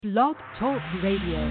Blog Talk Radio.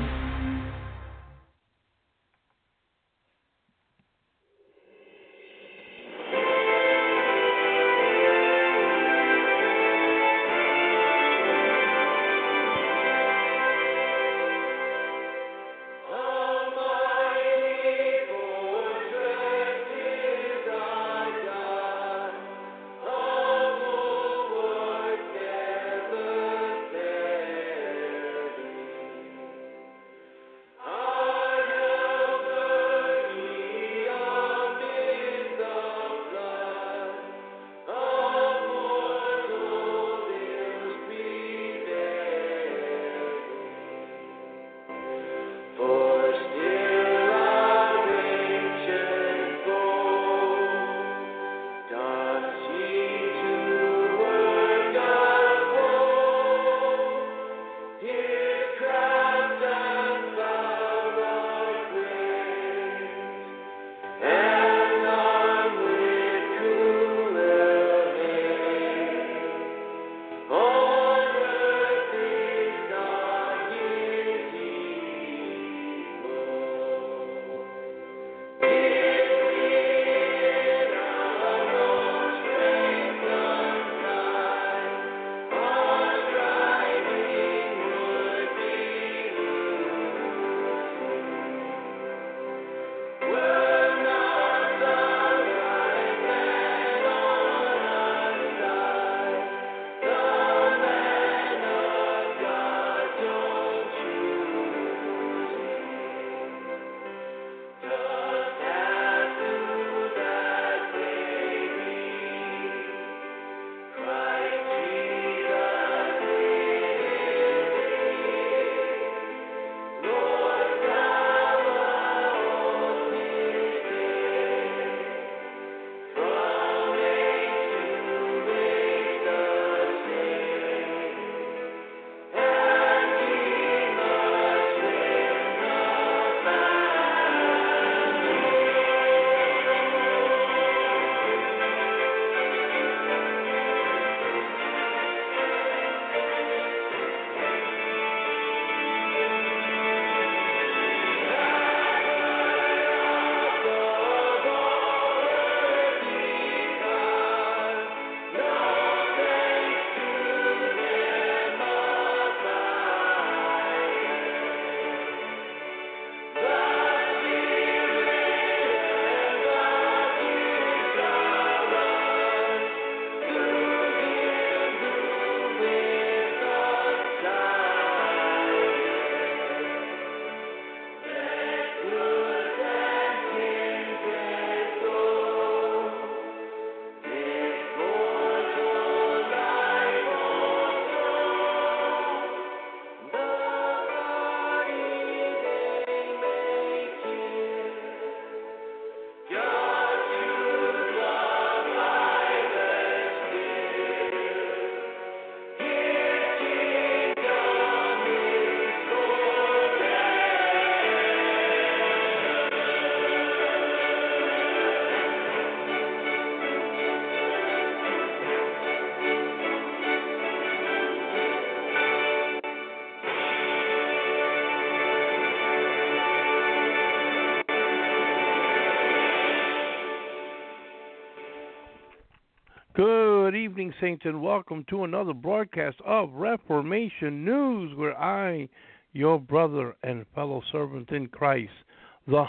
Good evening, Saints, and welcome to another broadcast of Reformation News, where I, your brother and fellow servant in Christ, the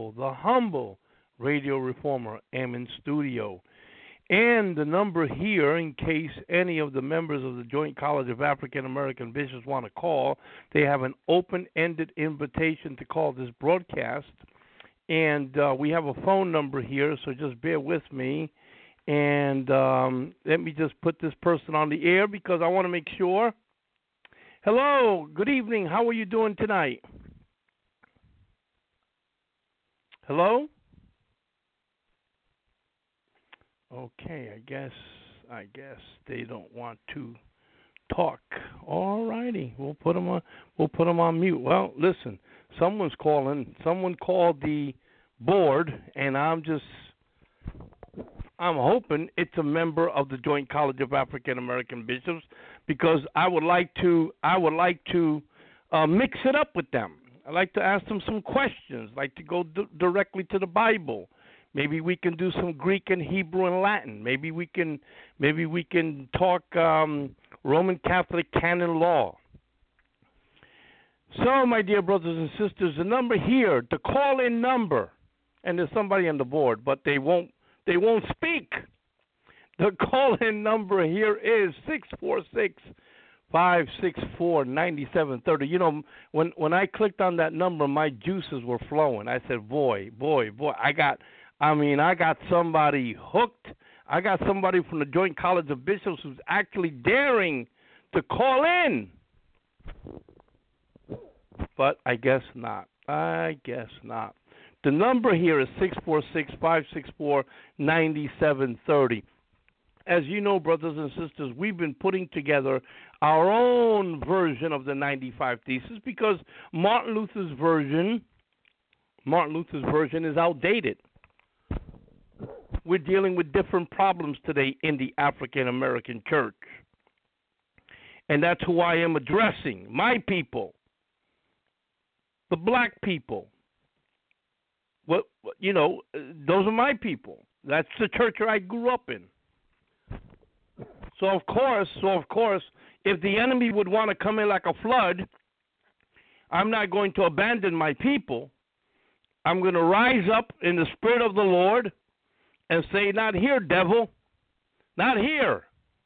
humble radio reformer, am in studio. And the number here, in case any of the members of the Joint College of African American Bishops want to call, they have an open-ended invitation to call this broadcast. And we have a phone number here, so just bear with me. And let me just put this person on the air because I want to make sure. Hello, good evening. How are you doing tonight? Hello? Okay, I guess they don't want to talk. All righty, we'll put them on mute. Well, listen, someone's calling. Someone called the board, and I'm hoping it's a member of the Joint College of African American Bishops, because I would like to mix it up with them. I like to ask them some questions. I like to go directly to the Bible. Maybe we can do some Greek and Hebrew and Latin. Maybe we can talk Roman Catholic canon law. So, my dear brothers and sisters, the number here, the call-in number, and there's somebody on the board, but they won't speak. The call-in number here is 646-564-9730. You know, when I clicked on that number, my juices were flowing. I said, boy, I got somebody hooked. I got somebody from the Joint College of Bishops who's actually daring to call in. But I guess not. The number here is 646-564-9730. As you know, brothers and sisters, we've been putting together our own version of the 95 Thesis because Martin Luther's version is outdated. We're dealing with different problems today in the African American church. And that's who I am addressing, my people, the black people. Well, you know, those are my people. That's the church I grew up in. So of course, if the enemy would want to come in like a flood, I'm not going to abandon my people. I'm going to rise up in the Spirit of the Lord and say, not here, devil, not here.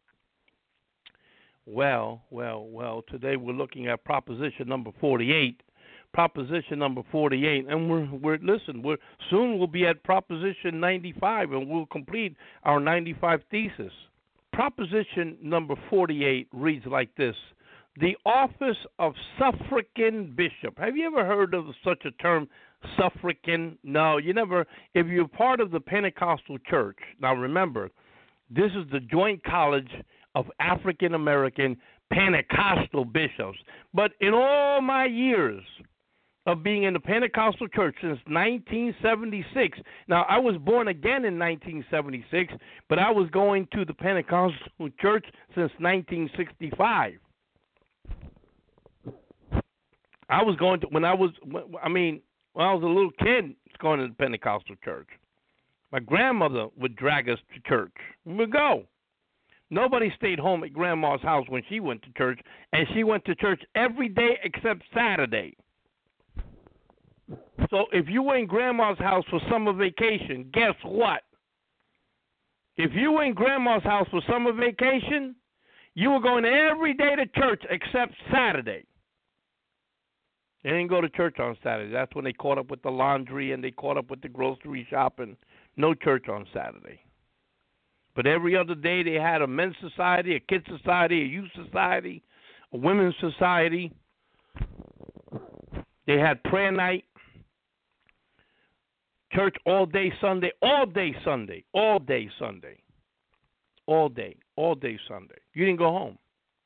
Well, today we're looking at proposition number 48. Proposition number 48, and we're soon we'll be at proposition 95, and we'll complete our 95 Thesis. Proposition number 48 reads like this: the office of suffragan bishop. Have you ever heard of such a term, suffragan? No, you never. If you're part of the Pentecostal church, now remember, this is the Joint College of African American Pentecostal Bishops. But in all my years of being in the Pentecostal church since 1976. Now, I was born again in 1976, but I was going to the Pentecostal church since 1965. I was going to, when I was a little kid, going to the Pentecostal church. My grandmother would drag us to church. We would go. Nobody stayed home at Grandma's house when she went to church, and she went to church every day except Saturday. So if you were in Grandma's house for summer vacation, guess what? If you were in Grandma's house for summer vacation, you were going every day to church except Saturday. They didn't go to church on Saturday. That's when they caught up with the laundry and they caught up with the grocery shopping. No church on Saturday. But every other day they had a men's society, a kids society, a youth society, a women's society. They had prayer night. Church all day Sunday. You didn't go home.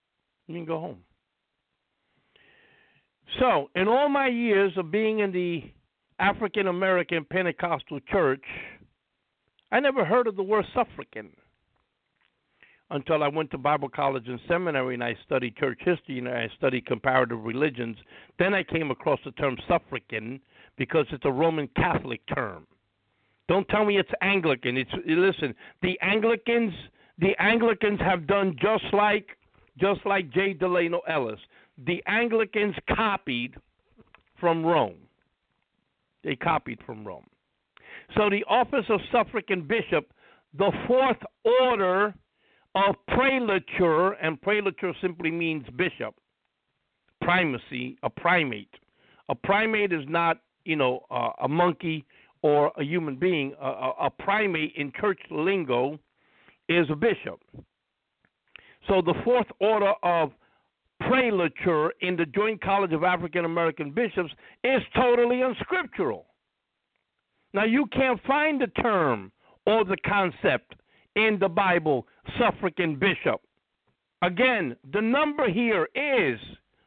So, in all my years of being in the African American Pentecostal church, I never heard of the word suffragan until I went to Bible college and seminary and I studied church history and I studied comparative religions. Then I came across the term suffragan because it's a Roman Catholic term. Don't tell me it's Anglican. Listen, the Anglicans have done just like J. Delano Ellis. The Anglicans copied from Rome. They copied from Rome. So the office of suffragan bishop, the fourth order of prelature, and prelature simply means bishop, primacy, a primate. A primate is not, a monkey or a human being. A primate in church lingo is a bishop. So the fourth order of prelature in the Joint College of African American Bishops is totally unscriptural. Now, you can't find the term or the concept in the Bible, suffragan bishop. Again, the number here is,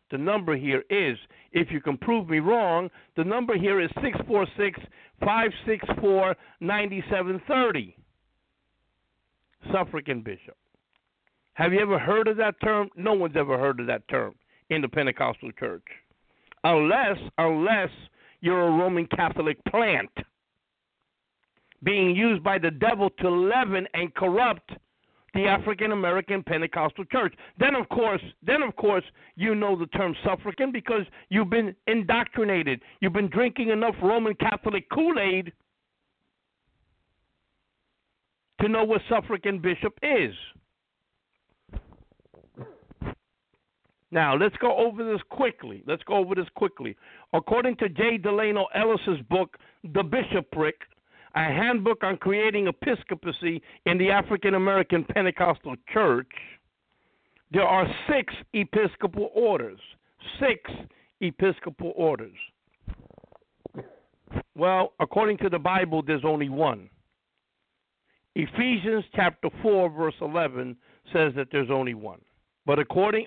if you can prove me wrong, the number here is 646-564-9730. Suffragan bishop. Have you ever heard of that term? No one's ever heard of that term in the Pentecostal church. unless you're a Roman Catholic plant being used by the devil to leaven and corrupt the African American Pentecostal church. Then of course, you know the term suffragan because you've been indoctrinated. You've been drinking enough Roman Catholic Kool-Aid to know what suffragan bishop is. Now, let's go over this quickly. According to J. Delano Ellis's book, The Bishopric, a handbook on creating episcopacy in the African American Pentecostal Church, there are 6 episcopal orders. 6 episcopal orders. Well, according to the Bible, there's only one. Ephesians chapter 4, verse 11 says that there's only one. But according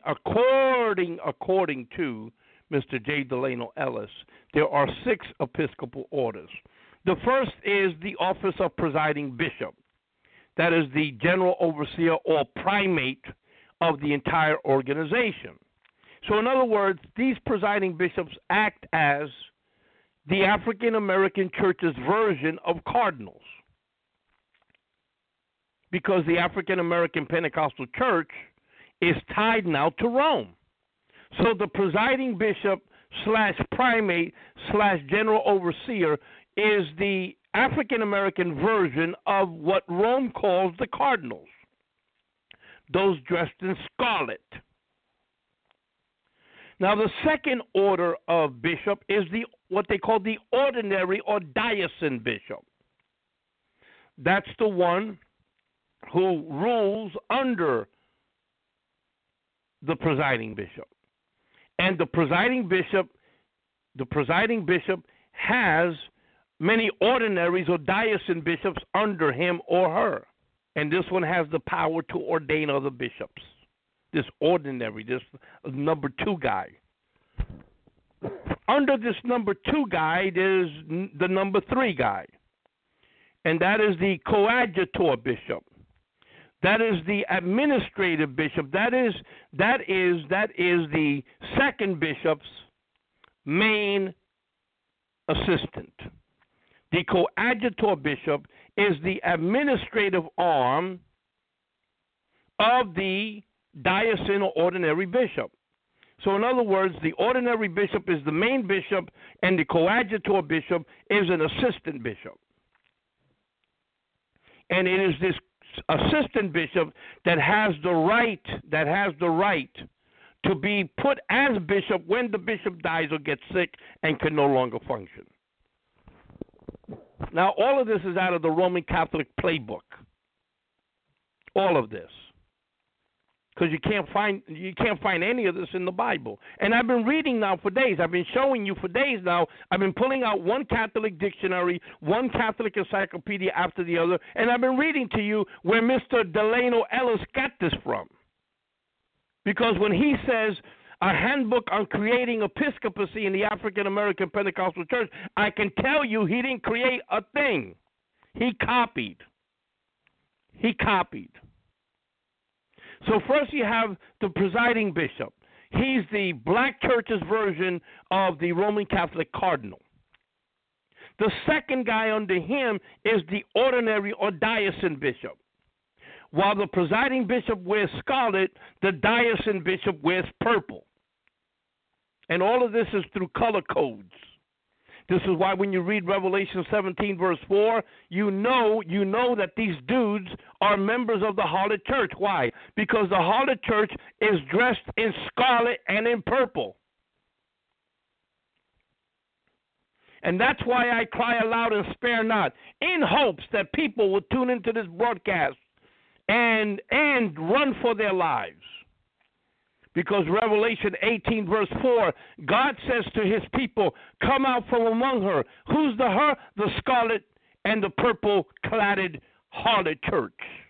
to Mr. J. Delano Ellis, there are 6 episcopal orders. The first is the office of presiding bishop. That is the general overseer or primate of the entire organization. So in other words, these presiding bishops act as the African American church's version of cardinals. Because the African American Pentecostal church is tied now to Rome. So the presiding bishop / primate / general overseer is the African American version of what Rome calls the cardinals, those dressed in scarlet. Now the second order of bishop is what they call the ordinary or diocesan bishop. That's the one who rules under the presiding bishop. And the presiding bishop has many ordinaries or diocesan bishops under him or her. And this one has the power to ordain other bishops. This ordinary, this number 2 guy. Under this number 2 guy, there's the number 3 guy. And that is the coadjutor bishop. That is the administrative bishop. That is the second bishop's main assistant. The coadjutor bishop is the administrative arm of the diocesan or ordinary bishop. So in other words, the ordinary bishop is the main bishop and the coadjutor bishop is an assistant bishop. And it is this assistant bishop that has the right to be put as bishop when the bishop dies or gets sick and can no longer function. Now, all of this is out of the Roman Catholic playbook. All of this. Because you can't find any of this in the Bible. And I've been reading now for days. I've been showing you for days now. I've been pulling out one Catholic dictionary, one Catholic encyclopedia after the other, and I've been reading to you where Mr. Delano Ellis got this from. Because when he says a handbook on creating episcopacy in the African American Pentecostal Church, I can tell you he didn't create a thing. He copied. So first you have the presiding bishop. He's the black church's version of the Roman Catholic cardinal. The second guy under him is the ordinary or diocesan bishop. While the presiding bishop wears scarlet, the diocesan bishop wears purple. And all of this is through color codes. This is why when you read Revelation 17, verse 4, you know that these dudes are members of the Harlot Church. Why? Because the Harlot Church is dressed in scarlet and in purple. And that's why I cry aloud and spare not, in hopes that people will tune into this broadcast and run for their lives. Because Revelation 18, verse 4, God says to his people, come out from among her. Who's the her? The scarlet and the purple-cladded harlot church.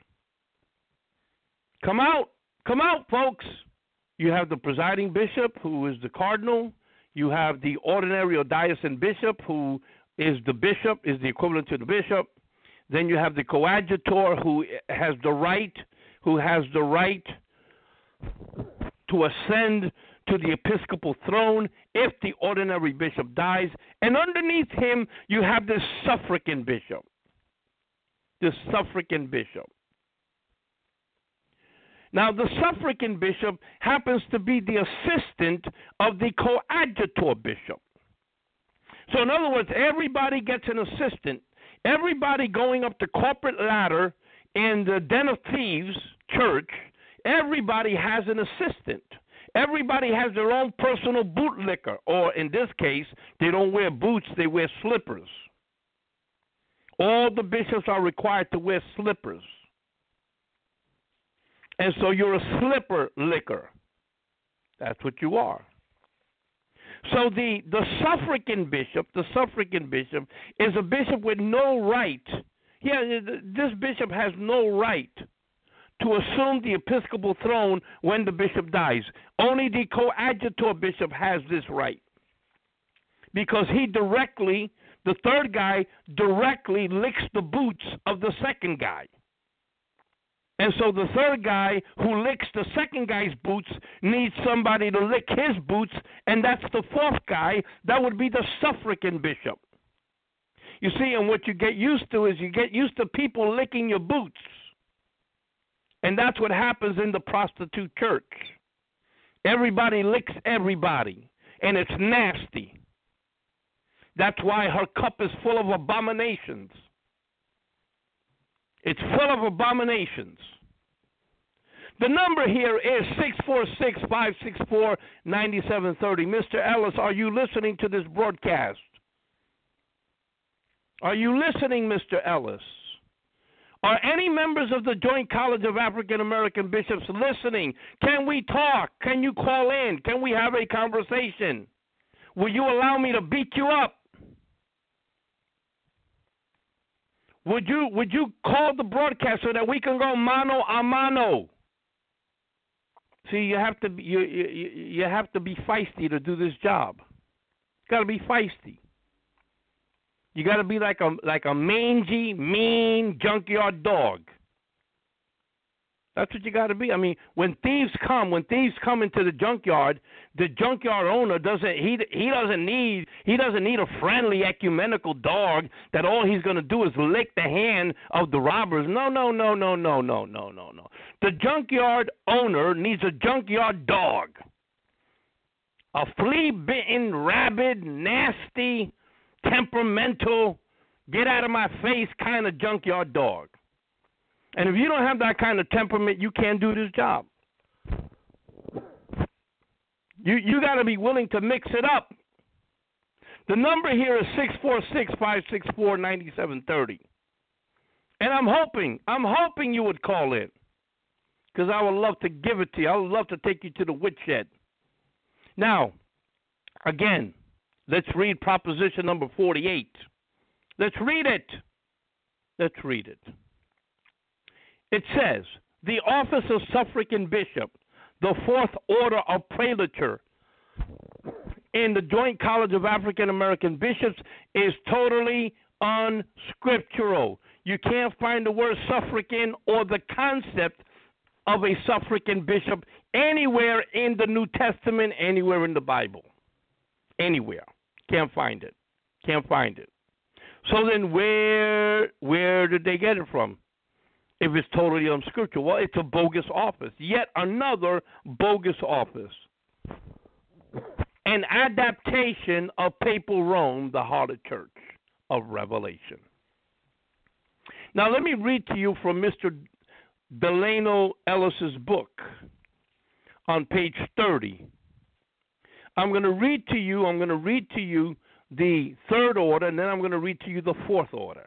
Come out, folks. You have the presiding bishop, who is the cardinal. You have the ordinary or diocesan bishop, who is the bishop, is the equivalent to the bishop. Then you have the coadjutor, who has the right to ascend to the episcopal throne if the ordinary bishop dies. And underneath him, you have this suffragan bishop. This suffragan bishop. Now, the suffragan bishop happens to be the assistant of the coadjutor bishop. So, in other words, everybody gets an assistant. Everybody going up the corporate ladder in the Den of Thieves church, everybody has an assistant. Everybody has their own personal bootlicker, or in this case, they don't wear boots, they wear slippers. All the bishops are required to wear slippers. And so you're a slipper licker. That's what you are. So the suffragan bishop is a bishop with no right. Yeah, this bishop has no right to assume the episcopal throne when the bishop dies. Only the coadjutor bishop has this right. Because the third guy directly licks the boots of the second guy. And so the third guy who licks the second guy's boots needs somebody to lick his boots, and that's the fourth guy. That would be the suffragan bishop. You see, and what you get used to is you get used to people licking your boots. And that's what happens in the prostitute church. Everybody licks everybody, and it's nasty. That's why her cup is full of abominations. It's full of abominations. The number here is 646-564-9730. Mr. Ellis, are you listening to this broadcast? Are you listening, Mr. Ellis? Are any members of the Joint College of African American Bishops listening? Can we talk? Can you call in? Can we have a conversation? Will you allow me to beat you up? Would you call the broadcast so that we can go mano a mano? See, you have to be feisty to do this job. You got to be feisty. You got to be like a mangy, mean junkyard dog. That's what you got to be. I mean, when thieves come into the junkyard owner doesn't need a friendly ecumenical dog that all he's going to do is lick the hand of the robbers. No. The junkyard owner needs a junkyard dog. A flea-bitten, rabid, nasty, temperamental, get out of my face kind of junkyard dog. And if you don't have that kind of temperament, you can't do this job. You got to be willing to mix it up. The number here is 646-564-9730. And I'm hoping you would call in, because I would love to give it to you. I would love to take you to the woodshed. Now, again, let's read proposition number 48. Let's read it. It says, the office of suffragan bishop, the fourth order of prelature in the Joint College of African American Bishops, is totally unscriptural. You can't find the word suffragan or the concept of a suffragan bishop anywhere in the New Testament, anywhere in the Bible. Anywhere. Can't find it. So then where did they get it from? If it's totally unscriptural, well, it's a bogus office. Yet another bogus office. An adaptation of papal Rome, the harlot church of Revelation. Now, let me read to you from Mr. Delano Ellis's book on page 30. I'm going to read to you the third order, and then I'm going to read to you the fourth order.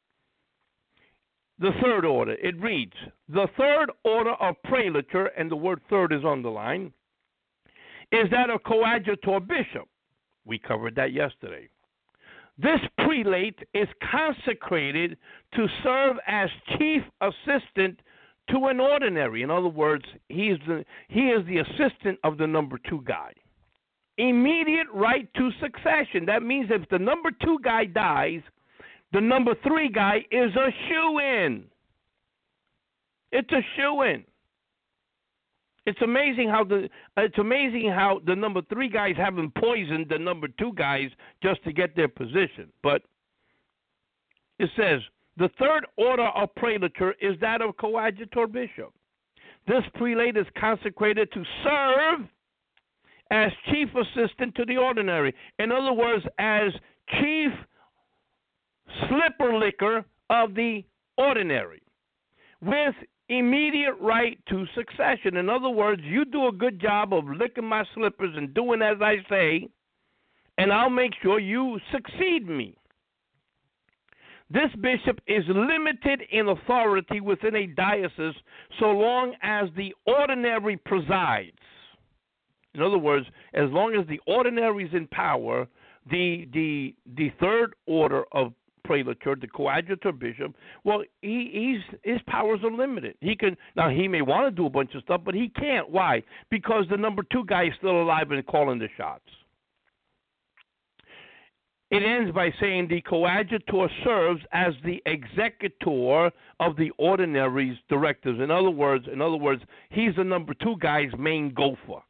The third order, it reads, the third order of prelature, and the word third is underlined, is that of coadjutor bishop. We covered that yesterday. This prelate is consecrated to serve as chief assistant to an ordinary. In other words, he is the assistant of the number two guy. Immediate right to succession. That means if the number two guy dies, the number three guy is a shoo-in. It's a shoo-in. It's amazing how the number 3 guys haven't poisoned the number 2 guys just to get their position. But it says the third order of prelature is that of coadjutor bishop. This prelate is consecrated to serve as chief assistant to the ordinary. In other words, as chief slipper licker of the ordinary, with immediate right to succession. In other words, you do a good job of licking my slippers and doing as I say, and I'll make sure you succeed me. This bishop is limited in authority within a diocese so long as the ordinary presides. In other words, as long as the ordinary is in power, the third order of prelature, the coadjutor bishop, well, his powers are limited. He may want to do a bunch of stuff, but he can't. Why? Because the number 2 guy is still alive and calling the shots. It ends by saying the coadjutor serves as the executor of the ordinary's directives. In other words, he's the number 2 guy's main gopher.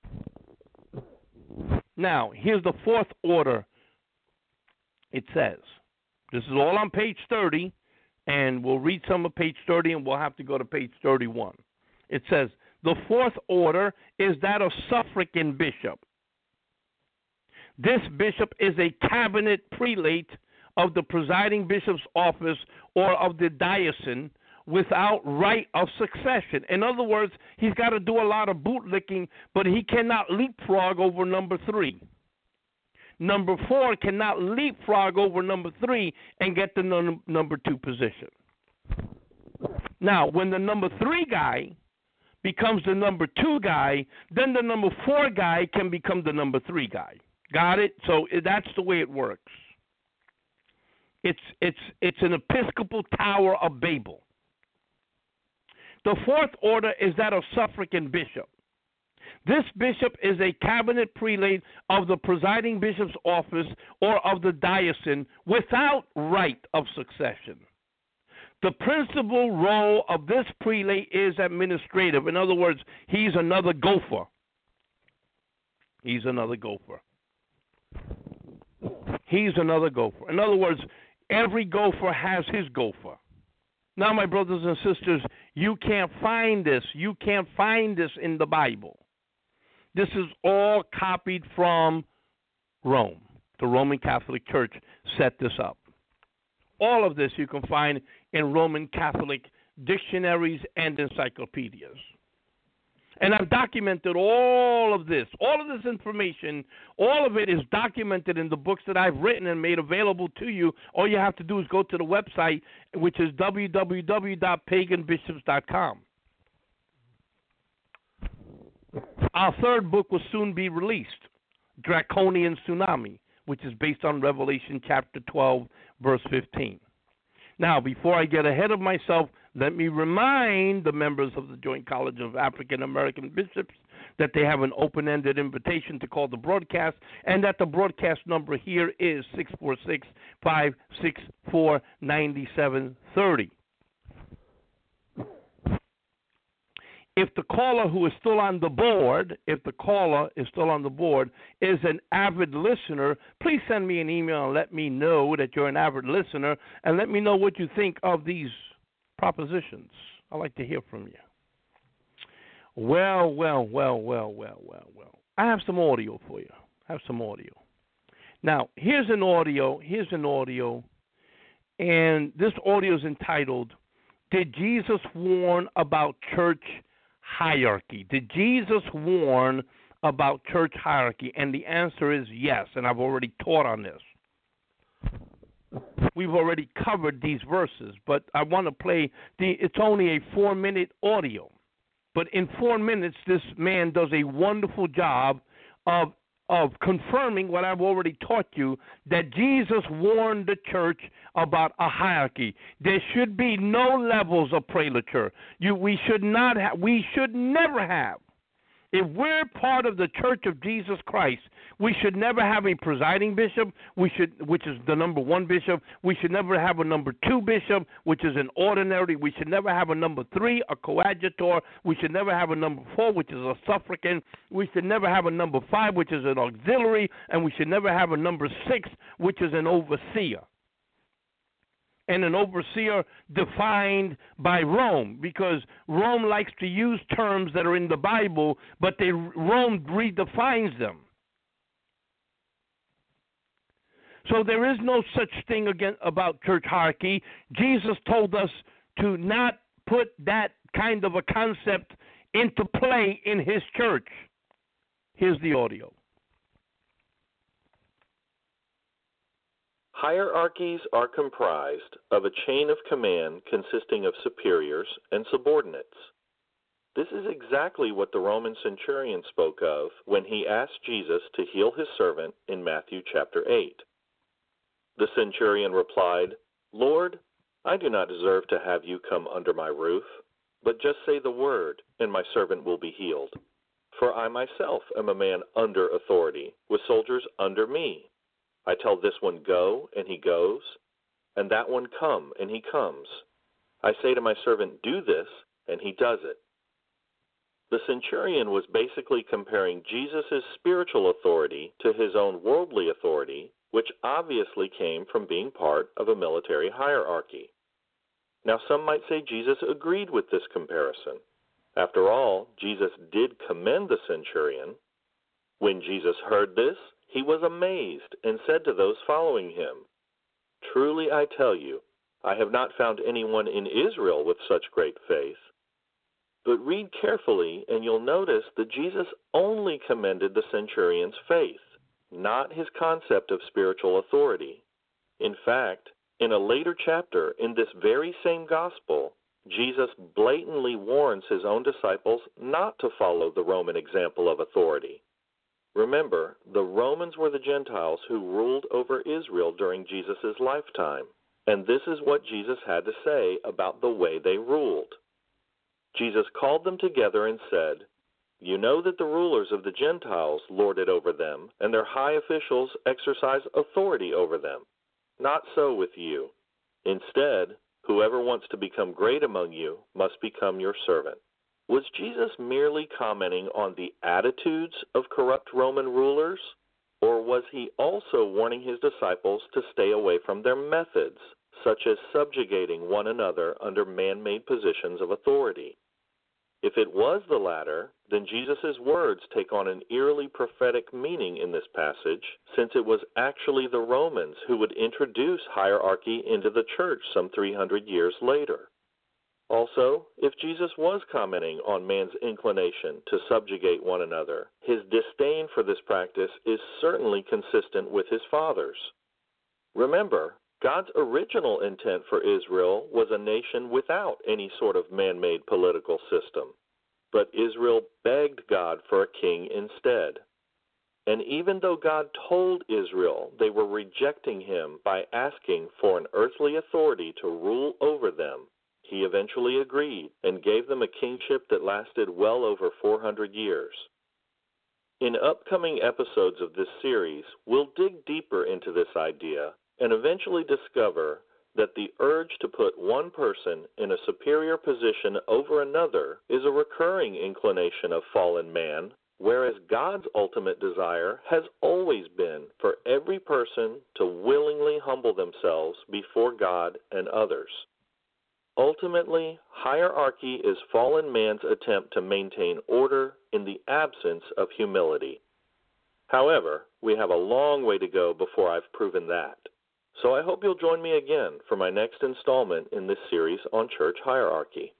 Now, here's the fourth order. It says, this is all on page 30, and we'll read some of page 30, and we'll have to go to page 31. It says, the fourth order is that of suffragan bishop. This bishop is a cabinet prelate of the presiding bishop's office or of the diocese without right of succession. In other words, he's got to do a lot of bootlicking, but he cannot leapfrog over number 3. Number 4 cannot leapfrog over number 3 and get the number 2 position. Now, when the number 3 guy becomes the number 2 guy, then the number 4 guy can become the number 3 guy. Got it? So that's the way it works. It's an Episcopal Tower of Babel. The fourth order is that of suffragan bishop. This bishop is a cabinet prelate of the presiding bishop's office or of the diocese without right of succession. The principal role of this prelate is administrative. In other words, he's another gopher. He's another gopher. He's another gopher. In other words, every gopher has his gopher. Now, my brothers and sisters, you can't find this. You can't find this in the Bible. This is all copied from Rome. The Roman Catholic Church set this up. All of this you can find in Roman Catholic dictionaries and encyclopedias. And I've documented all of this information, all of it is documented in the books that I've written and made available to you. All you have to do is go to the website, which is www.paganbishops.com. Our third book will soon be released, Draconian Tsunami, which is based on Revelation chapter 12, verse 15. Now, before I get ahead of myself, let me remind the members of the Joint College of African American Bishops that they have an open-ended invitation to call the broadcast, and that the broadcast number here is 646-564-9730. If the caller who is still on the board, is an avid listener, please send me an email and let me know that you're an avid listener, and let me know what you think of these propositions. I'd like to hear from you. Well. I have some audio for you. Now, here's an audio, and this audio is entitled, Did Jesus Warn About Church Hierarchy? Did Jesus warn about church hierarchy? And the answer is yes, and I've already taught on this. We've already covered these verses, but I want to play it's only a 4-minute audio. But in 4 minutes, this man does a wonderful job of confirming what I've already taught you, that Jesus warned the church about a hierarchy. There should be no levels of prelature. We should never have If we're part of the Church of Jesus Christ, we should never have a presiding bishop, which is the number one bishop. We should never have a number two bishop, which is an ordinary. We should never have a number three, a coadjutor. We should never have a number four, which is a suffragan. We should never have a number five, which is an auxiliary. And we should never have a number six, which is an overseer. And an overseer defined by Rome, because Rome likes to use terms that are in the Bible, but Rome redefines them. So there is no such thing again about church hierarchy. Jesus told us to not put that kind of a concept into play in his church. Here's the audio. Hierarchies are comprised of a chain of command consisting of superiors and subordinates. This is exactly what the Roman centurion spoke of when he asked Jesus to heal his servant in Matthew chapter 8. The centurion replied, "Lord, I do not deserve to have you come under my roof, but just say the word, and my servant will be healed. For I myself am a man under authority, with soldiers under me. I tell this one, go, and he goes, and that one, come, and he comes. I say to my servant, do this, and he does it." The centurion was basically comparing Jesus' spiritual authority to his own worldly authority, which obviously came from being part of a military hierarchy. Now, some might say Jesus agreed with this comparison. After all, Jesus did commend the centurion. When Jesus heard this, he was amazed and said to those following him, "Truly I tell you, I have not found anyone in Israel with such great faith." But read carefully and you'll notice that Jesus only commended the centurion's faith, not his concept of spiritual authority. In fact, in a later chapter in this very same gospel, Jesus blatantly warns his own disciples not to follow the Roman example of authority. Remember, the Romans were the Gentiles who ruled over Israel during Jesus' lifetime, and this is what Jesus had to say about the way they ruled. Jesus called them together and said, "You know that the rulers of the Gentiles lord it over them, and their high officials exercise authority over them. Not so with you. Instead, whoever wants to become great among you must become your servant." Was Jesus merely commenting on the attitudes of corrupt Roman rulers, or was he also warning his disciples to stay away from their methods, such as subjugating one another under man-made positions of authority? If it was the latter, then Jesus' words take on an eerily prophetic meaning in this passage, since it was actually the Romans who would introduce hierarchy into the church some 300 years later. Also, if Jesus was commenting on man's inclination to subjugate one another, his disdain for this practice is certainly consistent with his Father's. Remember, God's original intent for Israel was a nation without any sort of man-made political system. But Israel begged God for a king instead. And even though God told Israel they were rejecting him by asking for an earthly authority to rule over them, he eventually agreed and gave them a kingship that lasted well over 400 years. In upcoming episodes of this series, we'll dig deeper into this idea and eventually discover that the urge to put one person in a superior position over another is a recurring inclination of fallen man, whereas God's ultimate desire has always been for every person to willingly humble themselves before God and others. Ultimately, hierarchy is fallen man's attempt to maintain order in the absence of humility. However, we have a long way to go before I've proven that. So I hope you'll join me again for my next installment in this series on church hierarchy.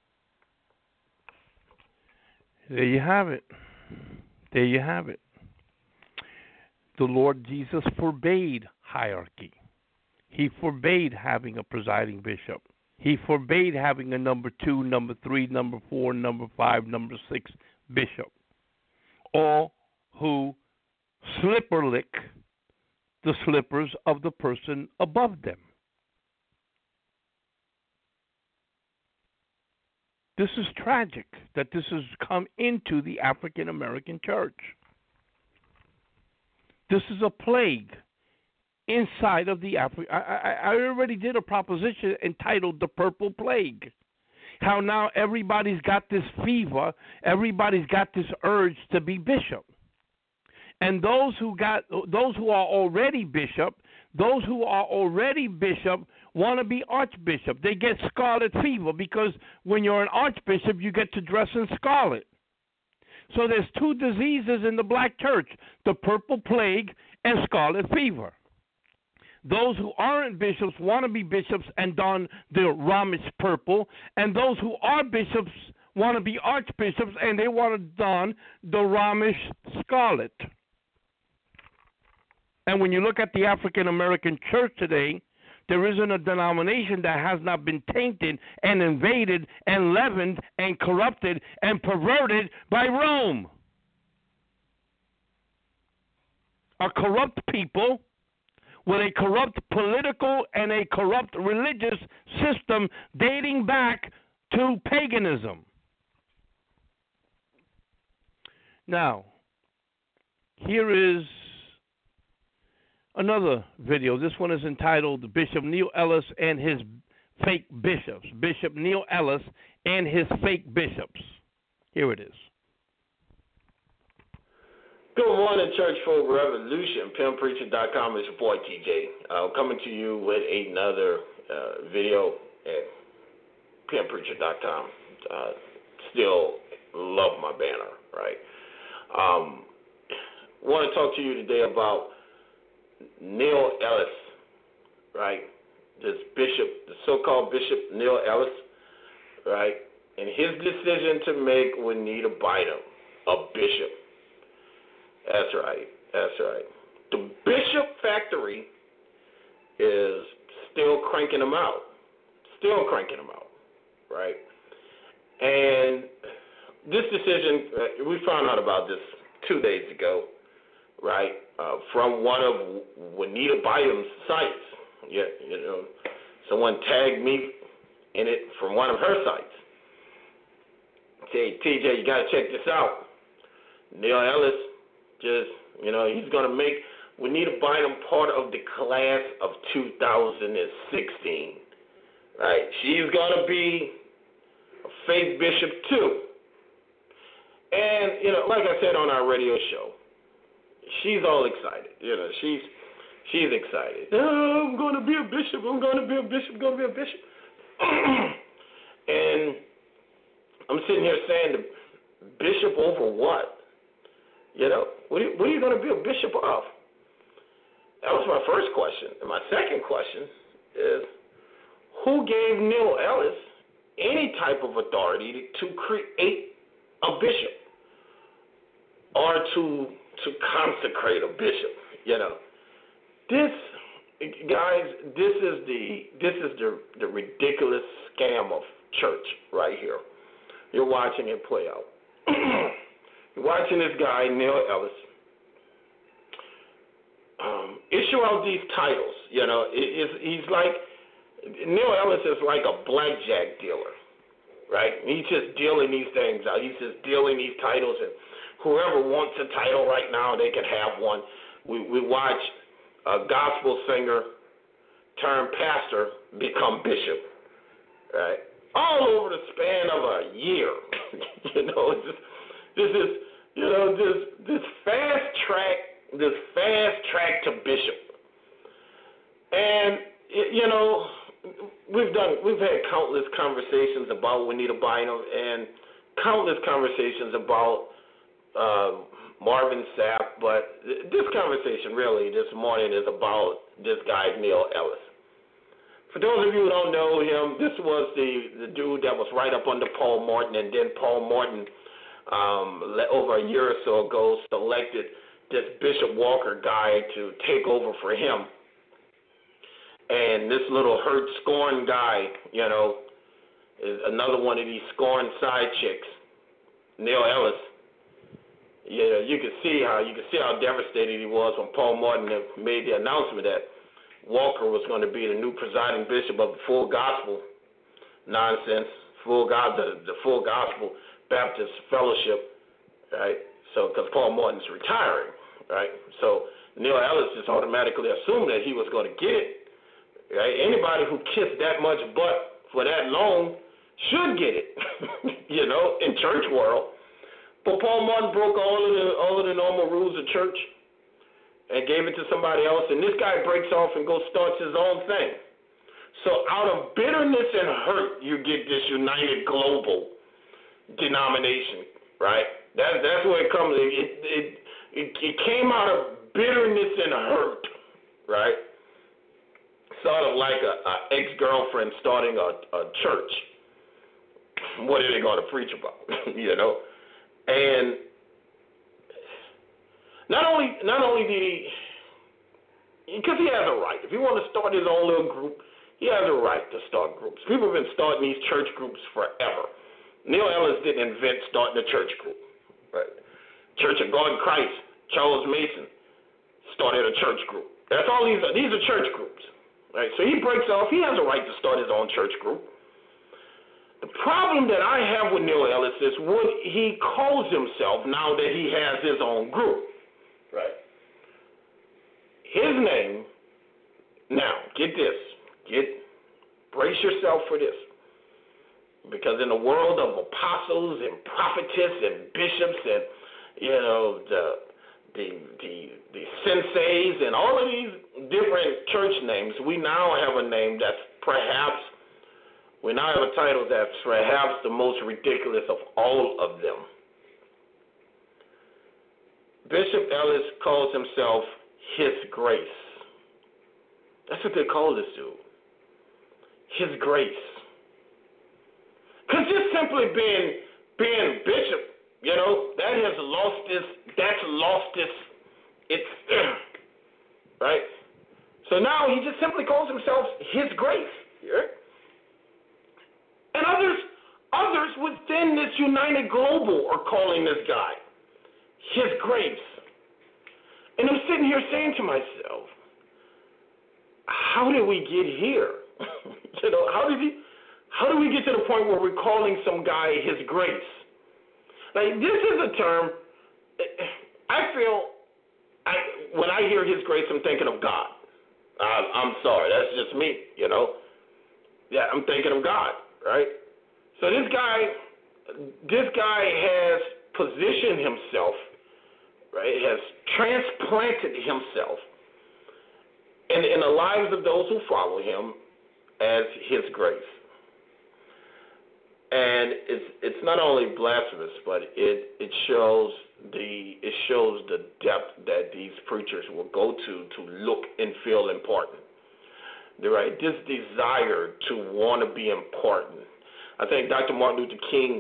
There you have it. There you have it. The Lord Jesus forbade hierarchy. He forbade having a presiding bishop. He forbade having a number 2, number 3, number 4, number 5, number 6 bishop, all who slipper lick the slippers of the person above them. This is tragic that this has come into the African American church. This is a plague inside of the I already did a proposition entitled The Purple Plague. How now everybody's got this fever, everybody's got this urge to be bishop. And those who are already bishop want to be archbishop. They get scarlet fever because when you're an archbishop, you get to dress in scarlet. So there's two diseases in the black church, the purple plague and scarlet fever. Those who aren't bishops want to be bishops and don the Romish purple, and those who are bishops want to be archbishops and they want to don the Romish scarlet. And when you look at the African American church today, there isn't a denomination that has not been tainted and invaded and leavened and corrupted and perverted by Rome. A corrupt people with a corrupt political and a corrupt religious system dating back to paganism. Now, here is another video. This one is entitled Bishop Neil Ellis and His Fake Bishops. Bishop Neil Ellis and His Fake Bishops. Here it is. Good morning, Church Folk Revolution. PimPreacher.com is your boy TJ. Coming to you with another video at PimPreacher.com. Still love my banner, right? Want to talk to you today about Neil Ellis, right? This bishop, the so-called Bishop Neil Ellis, right? And his decision to make Juanita Bynum a bishop. That's right. The Bishop Factory is still cranking them out, right? And this decision, we found out about this 2 days ago, right, from one of Juanita Bynum's sites. Yeah, someone tagged me in it from one of her sites. Say, TJ, you got to check this out. Neil Ellis he's going to make Juanita Bynum part of the class of 2016, right? She's going to be a faith bishop too. And, like I said on our radio show, she's all excited. She's excited. Oh, I'm going to be a bishop. And I'm sitting here saying, the bishop over what? What are you going to be a bishop of? That was my first question. And my second question is, who gave Neil Ellis any type of authority to create a bishop or to consecrate a bishop? This, guys, this is the ridiculous scam of church right here. You're watching it play out. You're watching this guy, Neil Ellis, issue out these titles. He's like, Neil Ellis is like a blackjack dealer, right? He's just dealing these things out. He's just dealing these titles, and whoever wants a title right now, they can have one. We watch a gospel singer turned pastor become bishop, right? All over the span of a year. This fast track to bishop. And we've had countless conversations about Juanita Bynum and countless conversations about Marvin Sapp, but this conversation really this morning is about this guy Neil Ellis. For those of you who don't know him, this was the dude that was right up under Paul Morton, and then Paul Morton over a year or so ago selected this Bishop Walker guy to take over for him. And this little hurt, scorned guy, is another one of these scorned side chicks, Neil Ellis. You can see how devastated he was when Paul Morton made the announcement that Walker was going to be the new presiding bishop of the full gospel nonsense, the Full Gospel Baptist Fellowship, right? So, because Paul Morton's retiring, right? So Neil Ellis just automatically assumed that he was going to get it, right? Anybody who kissed that much butt for that long should get it, in church world. But Paul Morton broke all of the normal rules of church and gave it to somebody else, and this guy breaks off and goes starts his own thing. So out of bitterness and hurt, you get this United Global denomination, right? That's where it comes. It came out of bitterness and hurt, right? Sort of like a ex-girlfriend starting a church. What are they going to preach about, And not only did he, because he has a right. If he wants to start his own little group, he has a right to start groups. People have been starting these church groups forever. Neil Ellis didn't invent starting a church group. Right? Church of God in Christ, Charles Mason started a church group. That's all these are church groups. Right? So he breaks off. He has a right to start his own church group. The problem that I have with Neil Ellis is what he calls himself now that he has his own group. Right? His name, now, get this. Brace yourself for this. Because in the world of apostles and prophetess and bishops and, the senseis and all of these different church names, we now have a name that's we now have a title that's perhaps the most ridiculous of all of them. Bishop Ellis calls himself His Grace. That's what they call this dude. His Grace. Because just simply being bishop, that has lost its right? So now he just simply calls himself His Grace. Right? And others within this United Global are calling this guy His Grace. And I'm sitting here saying to myself, how did we get here? How do we get to the point where we're calling some guy His Grace? Like, this is a term, I feel, when I hear His Grace, I'm thinking of God. I'm sorry, that's just me, Yeah, I'm thinking of God, right? So this guy has positioned himself, right, has transplanted himself in the lives of those who follow him as His Grace. And it's not only blasphemous, but it shows the depth that these preachers will go to look and feel important. Right? This desire to want to be important. I think Dr. Martin Luther King.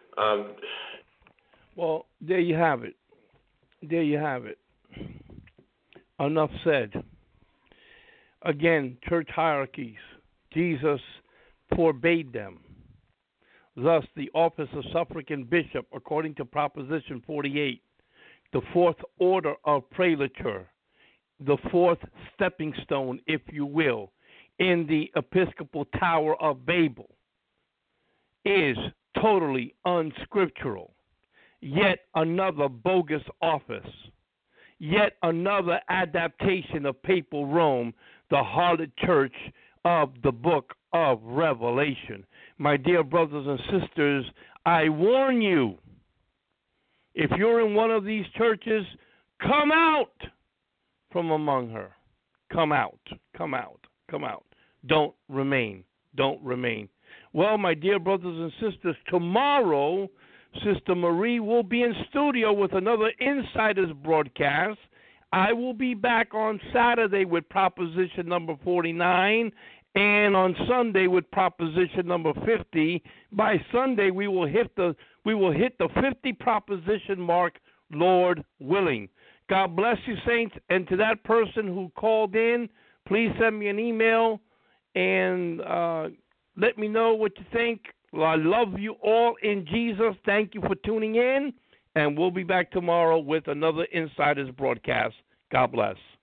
Well, there you have it. There you have it. Enough said. Again, church hierarchies. Jesus forbade them. Thus, the office of suffragan bishop, according to Proposition 48, the fourth order of prelature, the fourth stepping stone, if you will, in the Episcopal Tower of Babel, is totally unscriptural. Yet another bogus office. Yet another adaptation of papal Rome, the harlot church of the book of Revelation. My dear brothers and sisters, I warn you, if you're in one of these churches, come out from among her. Come out. Come out. Come out. Don't remain. Don't remain. Well, my dear brothers and sisters, tomorrow, Sister Marie will be in studio with another Insiders broadcast. I will be back on Saturday with Proposition number 49 and on Sunday with Proposition number 50. By Sunday, we will hit the 50 proposition mark, Lord willing. God bless you, saints. And to that person who called in, please send me an email and let me know what you think. Well, I love you all in Jesus. Thank you for tuning in, and we'll be back tomorrow with another Insiders broadcast. God bless.